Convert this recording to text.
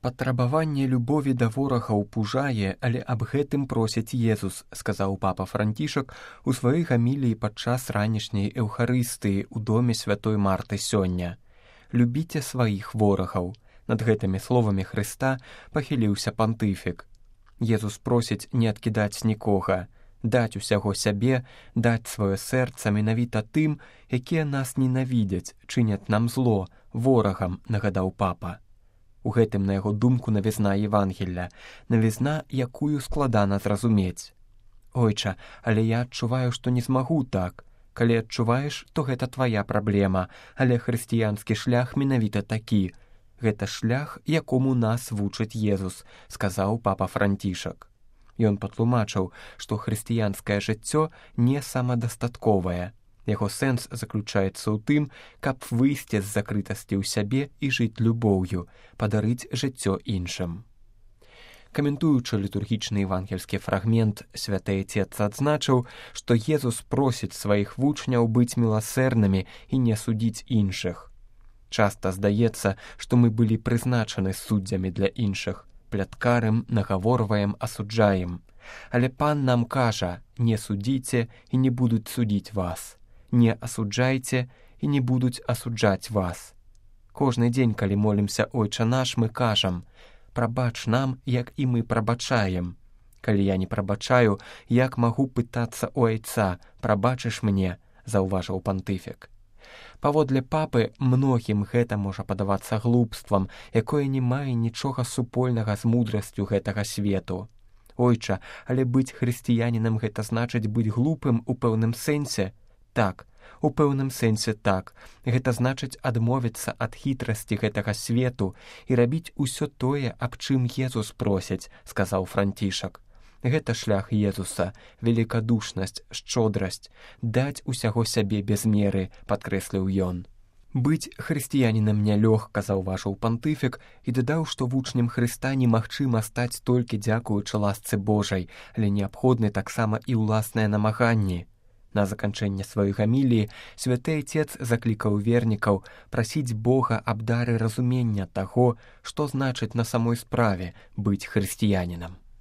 Патрабаванне любові да ворагаў пужае, але аб гэтым просіць Езус, сказаў папа Францішак у сваёй гаміліі падчас ранішняй эўхарыстыі ў доме святой Марты сёння. «Любіце сваіх ворагаў». Над гэтымі словамі Хрыста пахіліўся пантыфік. Езус просіць не адкідаць нікога, даць усяго сябе, даць сваё сэрца менавіта тым, якія нас ненавідзяць, чыняць нам зло, ворагам, нагадаў папа. У гэтым, на яго думку, навізна Евангелля, навізна, якую складана зразумець. «Ойча, але я адчуваю, што не змагу так. Калі адчуваеш, то гэта твая праблема, але хрысціянскі шлях менавіта такі. Гэта шлях, якому нас вучыць Езус», — сказаў папа Францішак. Ён патлумачыў, што хрысціянскае жыццё не самадастатковае. Яго сэнс заключаецца ў тым, каб выйсці з закрытасці ў сябе і жыць любоўю, падарыць жыццё іншым. Каментуючы літургічны евангельскі фрагмент, святы Отец адзначыў, што Езус просіць сваіх вучняў быць міласэрнымі і не судзіць іншых. Часта здаецца, што мы былі прызначаны суддзямі для іншых, пляткарым, нагаворваем, асуджаем. Але Пан нам кажа: не судзіце і не будуць судзіць вас. Не асуджайце і не будуць асуджаць вас. Кожны дзень, калі молімся «Ойча наш», мы кажам: «Прабач нам, як і мы прабачаем». Калі я не прабачаю, як магу пытацца ў Айца: «Прабачыш мне», — заўважыў пантыфік. Паводле папы, многім гэта можа падавацца глупствам, якое не мае нічога супольнага з мудрасцю гэтага свету. «Ойча, але быць хрысціянінам гэта значыць быць глупым у пэўным сэнсе?» Так, у пэўным сэнсе так. Гэта значыць адмовіцца ад хітрасці гэтага свету і рабіць усё тое, аб чым Езус просіць, сказаў Францішак. Гэта шлях Езуса, великадушнасць, шчодрасць, даць усяго сябе без меры, падкрэсліў ён. Быць хрысціянінам нялёгка, заўважыў пантыфік і дадаў, што вучнем Хрыста немагчыма стаць толькі дзякуючы ласцы Божай, але неабходны таксама і ўласныя намаганні. На заканчэнне сваёй гаміліі святы Отец заклікаў вернікаў прасіць Бога аб дары разумення таго, што значыць на самой справе быць хрысціянінам.